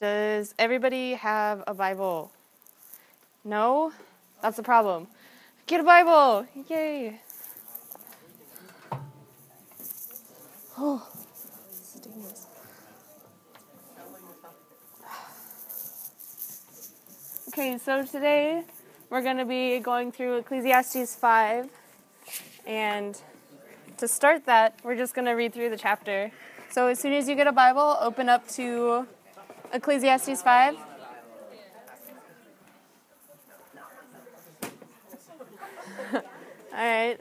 Does everybody have a Bible? No? That's the problem. Get a Bible! Yay! Oh, this is dangerous. Okay, so today we're going to be going through Ecclesiastes 5. And to start that, we're just going to read through the chapter. So as soon as you get a Bible, open up to Ecclesiastes 5. All right.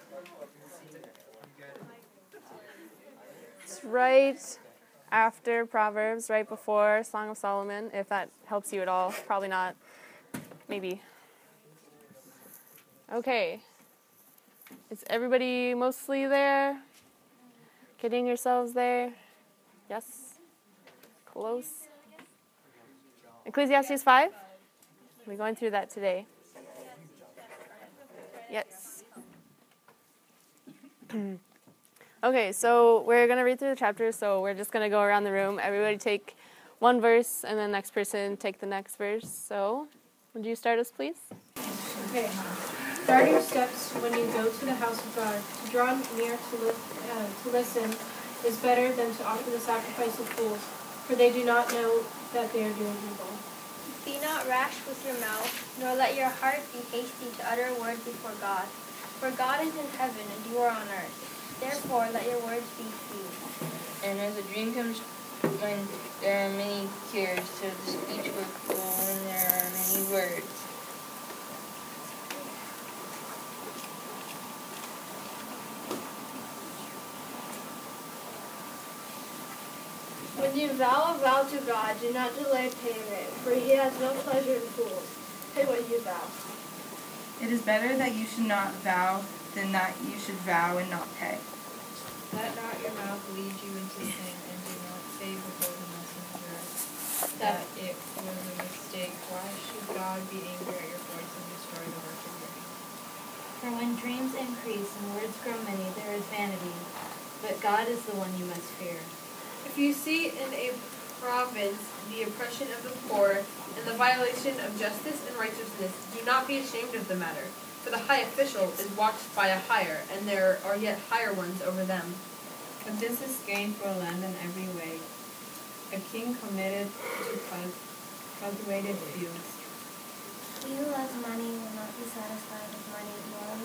It's right after Proverbs, right before Song of Solomon, if that helps you at all. Probably not. Maybe. Okay. Is everybody mostly there? Getting yourselves there? Yes? Close? Ecclesiastes 5? We're going through that today. Yes. Okay, so we're going to read through the chapter, so we're just going to go around the room. Everybody take one verse, and then the next person take the next verse. So, would you start us, please? Okay. Guard your steps when you go to the house of God. To draw near to listen is better than to offer the sacrifice of fools, for they do not know that they are doing evil. Be not rash with your mouth, nor let your heart be hasty to utter a word before God. For God is in heaven, and you are on earth. Therefore let your words be few. And as a dream comes when there are many cares, so the speech will go when there are many words. When you vow a vow to God, do not delay paying it, for he has no pleasure in fools. Pay what you vow. It is better that you should not vow than that you should vow and not pay. Let not your mouth lead you into sin, and do not say before the messenger that it was a mistake. Why should God be angry at your voice and destroy the work of your hands? For when dreams increase and words grow many, there is vanity, but God is the one you must fear. If you see in a province the oppression of the poor and the violation of justice and righteousness, do not be ashamed of the matter. For the high official is watched by a higher, and there are yet higher ones over them. But this is gain for a land in every way. A king committed to cultivated fields. He who loves money will not be satisfied with money,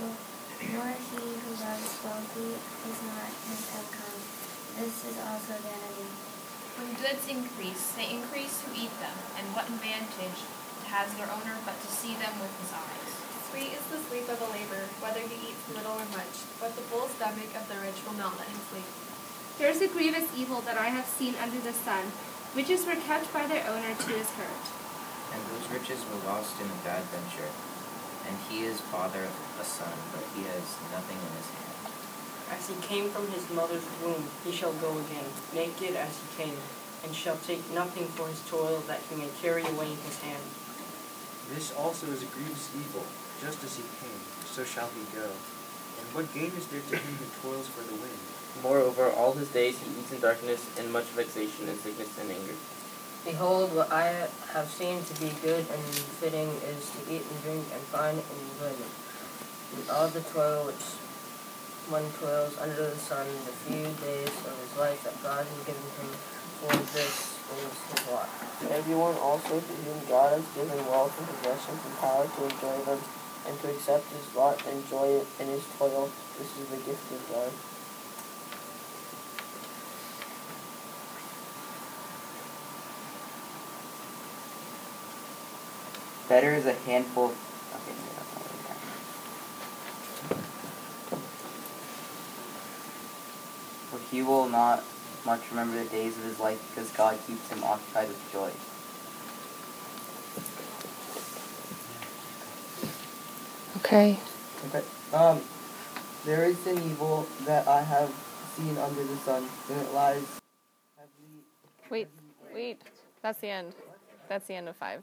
nor he who loves wealthy is not his outcome. This is also vanity. When goods increase, they increase who eat them, and what advantage has their owner but to see them with his eyes? Sweet is the sleep of a laborer, whether he eats little or much, but the full stomach of the rich will not let him sleep. There is a grievous evil that I have seen under the sun. Riches were kept by their owner to his hurt. And those riches were lost in a bad venture. And he is father of a son, but he has nothing in his hand. As he came from his mother's womb, he shall go again, naked as he came, and shall take nothing for his toil that he may carry away in his hand. This also is a grievous evil. Just as he came, so shall he go. And what gain is there to him who toils for the wind? Moreover, all his days he eats in darkness, and much vexation and sickness and anger. Behold, what I have seen to be good and fitting is to eat and drink and find enjoyment. And all the toil which one toils under the sun, the few days of his life that God has given him, for this is his lot. Everyone also to whom God has given wealth and possessions and power to enjoy them, and to accept his lot and enjoy it in his toil, this is the gift of God. Better is a handful. Okay, for he will not much remember the days of his life, because God keeps him occupied with joy. Okay. Okay. There is an evil that I have seen under the sun, and it lies heavily. Wait. That's the end. That's the end of 5.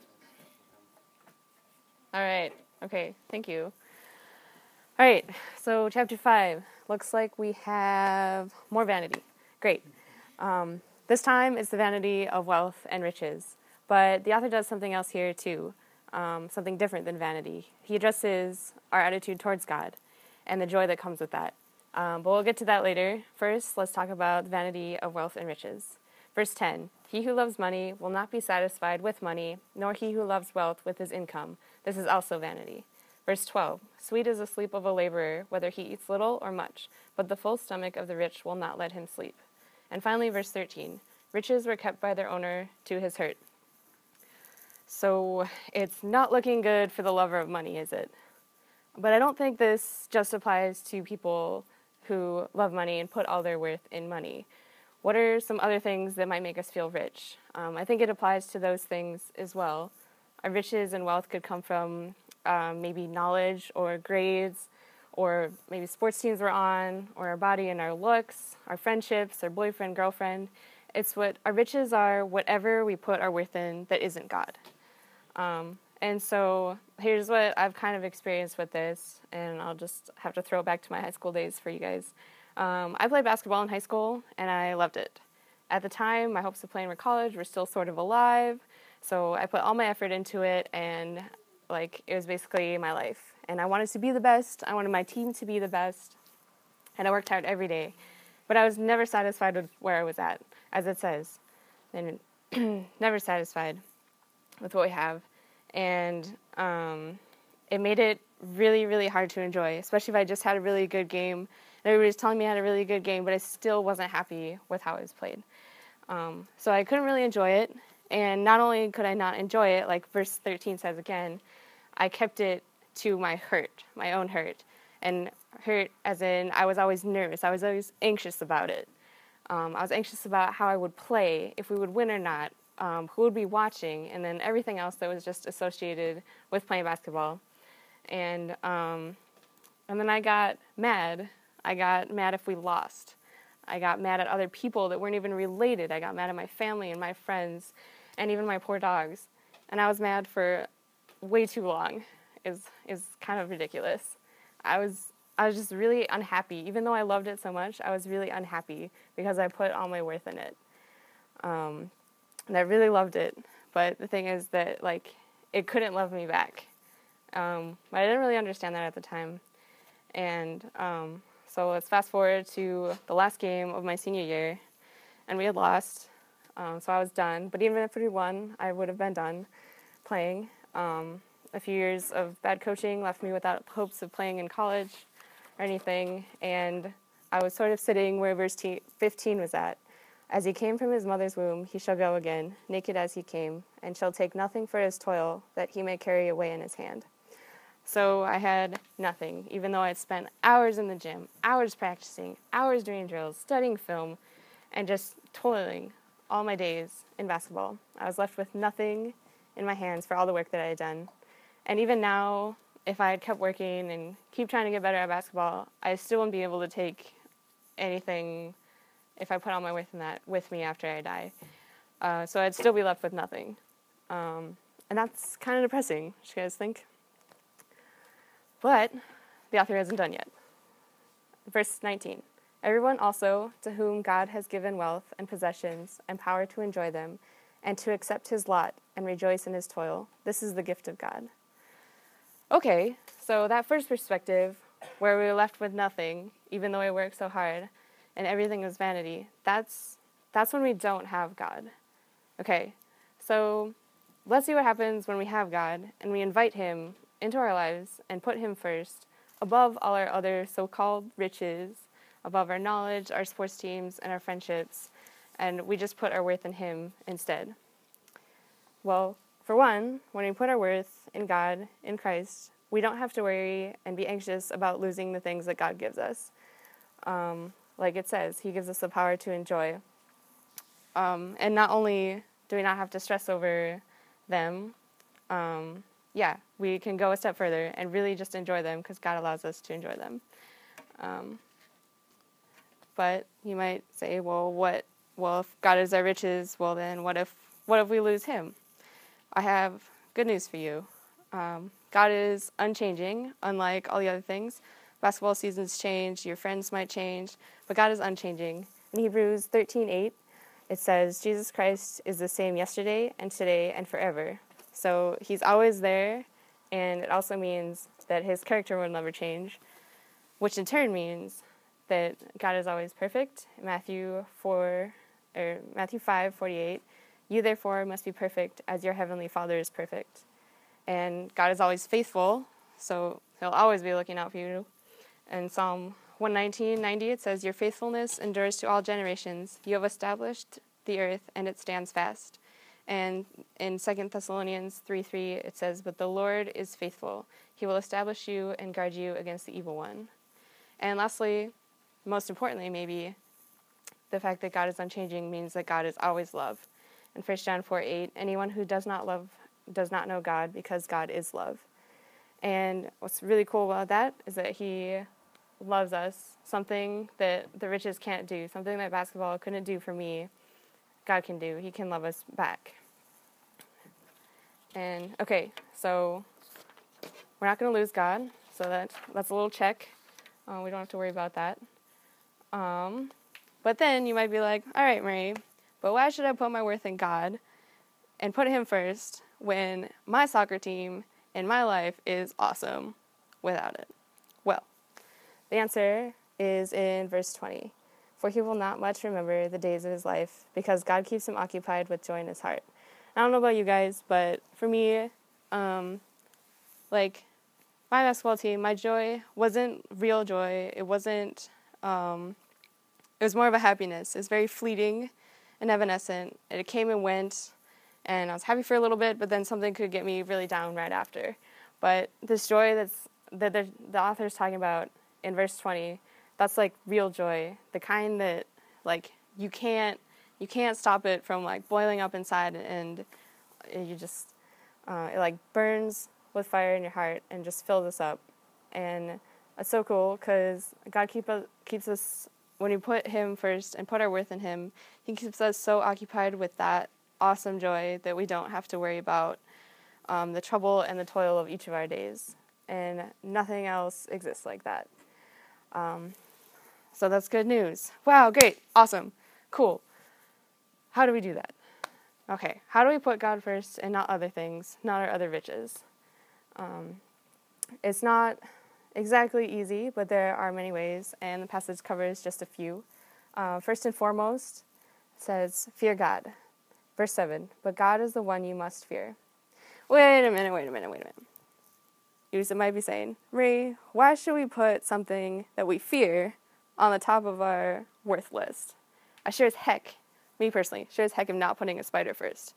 All right. Okay. Thank you. All right. So chapter 5 looks like we have more vanity. Great. This time it's the vanity of wealth and riches. But the author does something else here too, something different than vanity. He addresses our attitude towards God and the joy that comes with that. But we'll get to that later. First, let's talk about the vanity of wealth and riches. Verse 10, he who loves money will not be satisfied with money, nor he who loves wealth with his income. This is also vanity. Verse 12, sweet is the sleep of a laborer, whether he eats little or much, but the full stomach of the rich will not let him sleep. And finally, verse 13, riches were kept by their owner to his hurt. So it's not looking good for the lover of money, is it? But I don't think this just applies to people who love money and put all their worth in money. What are some other things that might make us feel rich? I think it applies to those things as well. Our riches and wealth could come from maybe knowledge or grades, or maybe sports teams we're on, or our body and our looks, our friendships, our boyfriend, girlfriend. It's what our riches are, whatever we put our worth in that isn't God. And so here's what I've kind of experienced with this, and I'll just have to throw it back to my high school days for you guys. I played basketball in high school, and I loved it. At the time, my hopes of playing for college were still sort of alive, so I put all my effort into it, and it was basically my life. And I wanted to be the best. I wanted my team to be the best, and I worked hard every day. But I was never satisfied with where I was at, as it says, and never satisfied with what we have. And it made it really, really hard to enjoy, especially if I just had a really good game. And everybody was telling me I had a really good game, but I still wasn't happy with how it was played. So I couldn't really enjoy it. And not only could I not enjoy it, like verse 13 says again, I kept it to my hurt, my own hurt. And hurt as in I was always nervous. I was always anxious about it. I was anxious about how I would play, if we would win or not, who would be watching, and then everything else that was just associated with playing basketball. And then I got mad. I got mad if we lost. I got mad at other people that weren't even related. I got mad at my family and my friends and even my poor dogs. And I was mad for way too long. Is kind of ridiculous. I was just really unhappy. Even though I loved it so much, I was really unhappy because I put all my worth in it. And I really loved it. But the thing is that, it couldn't love me back. But I didn't really understand that at the time. And so let's fast forward to the last game of my senior year. And we had lost. So I was done. But even if we won, I would have been done playing. A few years of bad coaching left me without hopes of playing in college or anything. And I was sort of sitting where verse 15 was at. As he came from his mother's womb, he shall go again, naked as he came, and shall take nothing for his toil that he may carry away in his hand. So I had nothing, even though I had spent hours in the gym, hours practicing, hours doing drills, studying film, and just toiling all my days in basketball. I was left with nothing in my hands for all the work that I had done. And even now, if I had kept working and keep trying to get better at basketball, I still wouldn't be able to take anything if I put all my worth in that with me after I die. So I'd still be left with nothing. And that's kind of depressing, what you guys think? But the author hasn't done yet. Verse 19, everyone also to whom God has given wealth and possessions and power to enjoy them and to accept his lot and rejoice in his toil, this is the gift of God. Okay, so that first perspective, where we were left with nothing, even though we worked so hard, and everything was vanity, that's when we don't have God. Okay, so let's see what happens when we have God, and we invite him into our lives and put him first, above all our other so-called riches, above our knowledge, our sports teams, and our friendships, and we just put our worth in him instead. Well, for one, when we put our worth in God, in Christ, we don't have to worry and be anxious about losing the things that God gives us. Like it says, he gives us the power to enjoy. And not only do we not have to stress over them, we can go a step further and really just enjoy them because God allows us to enjoy them. But you might say, well, if God is our riches, well then what if we lose him? I have good news for you. God is unchanging, unlike all the other things. Basketball seasons change, your friends might change, but God is unchanging. In Hebrews 13:8, it says Jesus Christ is the same yesterday and today and forever. So he's always there, and it also means that his character will never change, which in turn means that God is always perfect. Matthew 5:48, you therefore must be perfect as your heavenly Father is perfect. And God is always faithful, so he'll always be looking out for you. In Psalm 119:90, it says, your faithfulness endures to all generations. You have established the earth, and it stands fast. And in 2 Thessalonians 3:3, it says, but the Lord is faithful. He will establish you and guard you against the evil one. And lastly, most importantly maybe, the fact that God is unchanging means that God is always love. In 1 John 4:8, anyone who does not love does not know God, because God is love. And what's really cool about that is that he loves us, something that the riches can't do, something that basketball couldn't do for me, God can do. He can love us back. And okay, so we're not going to lose God, so that's a little check. We don't have to worry about that. But then you might be like, all right, Marie, but why should I put my worth in God and put him first when my soccer team in my life is awesome without it? Well, the answer is in verse 20. For he will not much remember the days of his life, because God keeps him occupied with joy in his heart. I don't know about you guys, but for me, like, my basketball team, my joy wasn't real joy. It wasn't, it was more of a happiness. It was very fleeting and evanescent. It came and went, and I was happy for a little bit, but then something could get me really down right after. But this joy that the author is talking about in verse 20, that's like real joy, the kind that like you can't stop it from like boiling up inside, and you just it like burns with fire in your heart and just fills us up. And it's so cool because God keeps us, when we put him first and put our worth in him, he keeps us so occupied with that awesome joy that we don't have to worry about the trouble and the toil of each of our days. And nothing else exists like that. So that's good news. Wow, great, awesome, cool. How do we do that? Okay, how do we put God first and not other things, not our other riches? It's not exactly easy, but there are many ways, and the passage covers just a few. First and foremost, it says, fear God. Verse 7, but God is the one you must fear. Wait a minute. You might be saying, Marie, why should we put something that we fear on the top of our worth list? I sure as heck, me personally, sure as heck am not putting a spider first.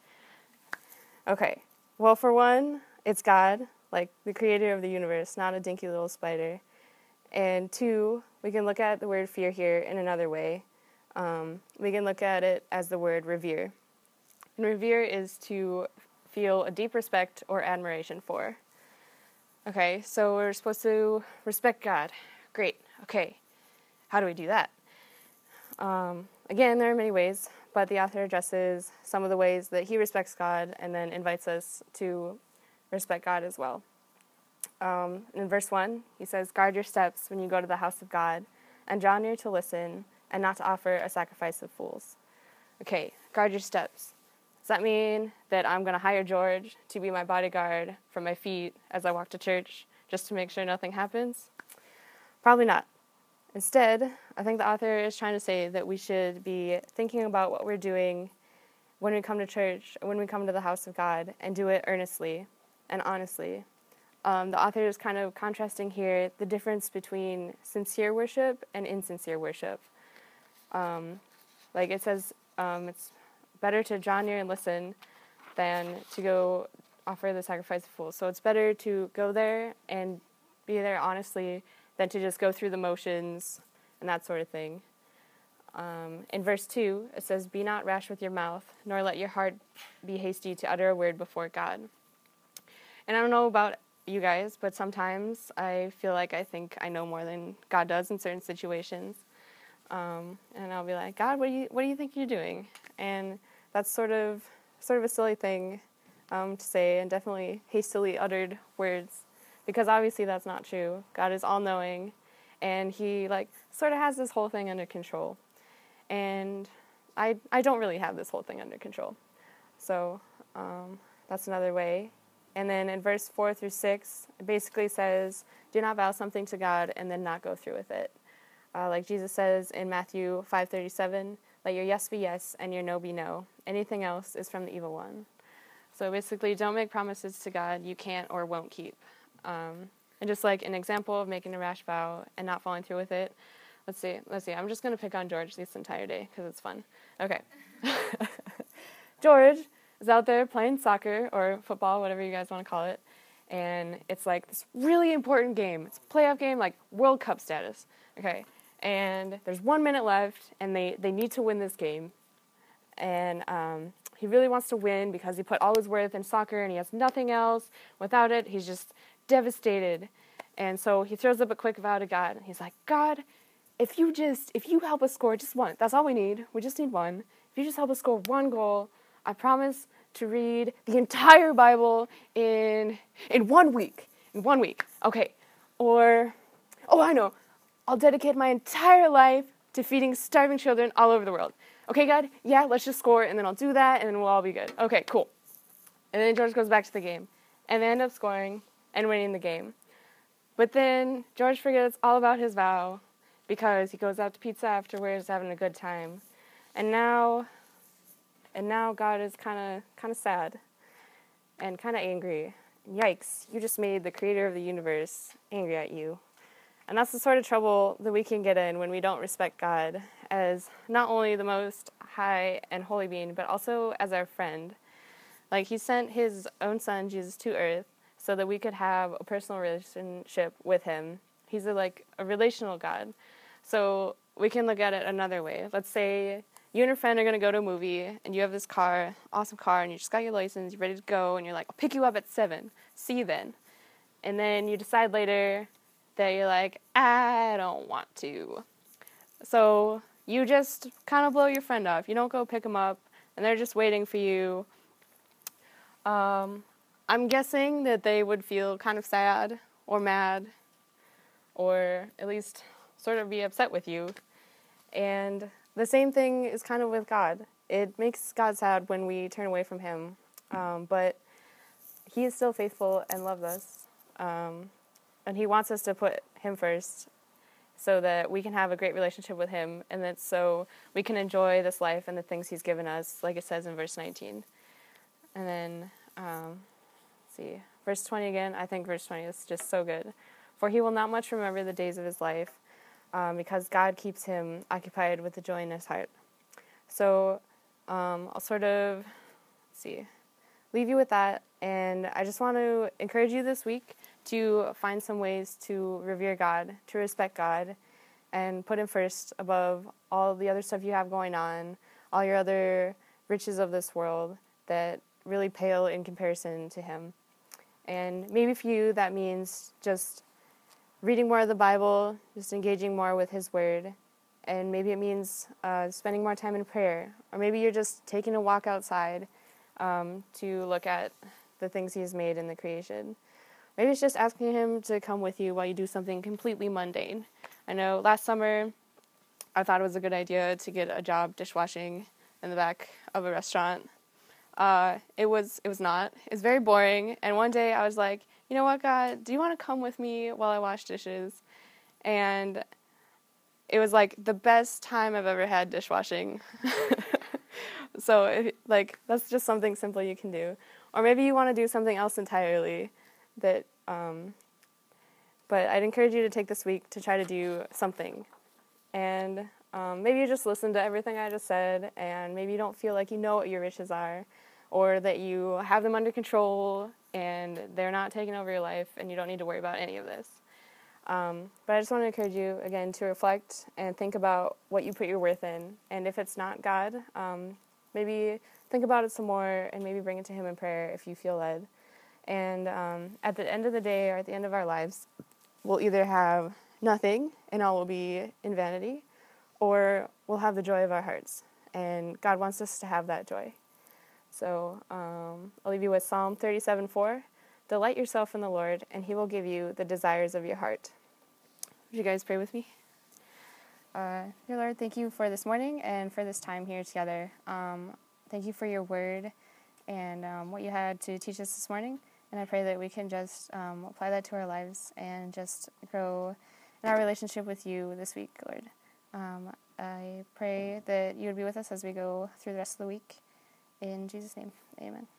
Okay, well, for one, it's God, like the creator of the universe, not a dinky little spider. And two, we can look at the word fear here in another way. We can look at it as the word revere. And revere is to feel a deep respect or admiration for. Okay, so we're supposed to respect God. Great, okay. How do we do that? Again, there are many ways, but the author addresses some of the ways that he respects God and then invites us to respect God as well. In verse 1, he says, guard your steps when you go to the house of God, and draw near to listen, and not to offer a sacrifice of fools. Okay, guard your steps. Does that mean that I'm going to hire George to be my bodyguard for my feet as I walk to church just to make sure nothing happens? Probably not. Instead, I think the author is trying to say that we should be thinking about what we're doing when we come to church, when we come to the house of God, and do it earnestly and honestly. The author is kind of contrasting here the difference between sincere worship and insincere worship. Like it says, it's better to draw near and listen than to go offer the sacrifice of fools. So it's better to go there and be there honestly than to just go through the motions and that sort of thing. In verse 2, it says, be not rash with your mouth, nor let your heart be hasty to utter a word before God. And I don't know about you guys, but sometimes I feel like I think I know more than God does in certain situations. And I'll be like, God, what do you think you're doing? And that's sort of a silly thing to say, and definitely hastily uttered words, because obviously that's not true. God is all-knowing, and he sort of has this whole thing under control. And I don't really have this whole thing under control. So that's another way. And then in verse 4 through 6, it basically says, do not vow something to God and then not go through with it. Like Jesus says in Matthew 5:37, let your yes be yes and your no be no. Anything else is from the evil one. So basically, don't make promises to God you can't or won't keep. And just like an example of making a rash vow and not following through with it, let's see. I'm just going to pick on George this entire day because it's fun. Okay. George is out there playing soccer or football, whatever you guys want to call it. And it's like this really important game. It's a playoff game, like World Cup status. Okay. And there's 1 minute left, and they need to win this game. And he really wants to win because he put all his worth in soccer, and he has nothing else. Without it, he's just devastated. And so he throws up a quick vow to God. And he's like, God, if you help us score just one, that's all we need. We just need one. If you just help us score one goal, I promise to read the entire Bible in 1 week. In 1 week. Okay. Or, I know. I'll dedicate my entire life to feeding starving children all over the world. Okay, God? Yeah, let's just score, and then I'll do that, and then we'll all be good. Okay, cool. And then George goes back to the game, and they end up scoring and winning the game. But then George forgets all about his vow because he goes out to pizza afterwards, having a good time. And now God is kind of sad and kind of angry. Yikes, you just made the creator of the universe angry at you. And that's the sort of trouble that we can get in when we don't respect God as not only the most high and holy being, but also as our friend. Like, he sent his own son, Jesus, to earth so that we could have a personal relationship with him. He's a relational God. So we can look at it another way. Let's say you and your friend are going to go to a movie, and you have this car, awesome car, and you just got your license, you're ready to go, and you're like, I'll pick you up at 7. See you then. And then you decide later that you're like, I don't want to. So you just kind of blow your friend off. You don't go pick them up, and they're just waiting for you. I'm guessing that they would feel kind of sad or mad or at least sort of be upset with you. And the same thing is kind of with God. It makes God sad when we turn away from him, but he is still faithful and loves us. And he wants us to put him first so that we can have a great relationship with him, and that so we can enjoy this life and the things he's given us, like it says in verse 19. And then, verse 20 again. I think verse 20 is just so good. For he will not much remember the days of his life, because God keeps him occupied with the joy in his heart. So I'll sort of, leave you with that. And I just want to encourage you this week to find some ways to revere God, to respect God, and put him first above all the other stuff you have going on, all your other riches of this world that really pale in comparison to him. And maybe for you, that means just reading more of the Bible, just engaging more with his word. And maybe it means spending more time in prayer. Or maybe you're just taking a walk outside to look at the things he's made in the creation. Maybe it's just asking him to come with you while you do something completely mundane. I know last summer I thought it was a good idea to get a job dishwashing in the back of a restaurant. It was not. It's very boring. And one day I was like, you know what, God, do you want to come with me while I wash dishes? And it was like the best time I've ever had dishwashing. So that's just something simple you can do. Or maybe you want to do something else entirely. But I'd encourage you to take this week to try to do something. And maybe you just listen to everything I just said, and maybe you don't feel like you know what your riches are, or that you have them under control and they're not taking over your life and you don't need to worry about any of this. But I just want to encourage you, again, to reflect and think about what you put your worth in. And if it's not God, maybe think about it some more and maybe bring it to him in prayer if you feel led. And at the end of the day, or at the end of our lives, we'll either have nothing and all will be in vanity, or we'll have the joy of our hearts. And God wants us to have that joy. So I'll leave you with Psalm 37:4. Delight yourself in the Lord, and he will give you the desires of your heart. Would you guys pray with me? Dear Lord, thank you for this morning and for this time here together. Thank you for your word and what you had to teach us this morning. And I pray that we can just apply that to our lives and just grow in our relationship with you this week, Lord. I pray that you would be with us as we go through the rest of the week. In Jesus' name, amen.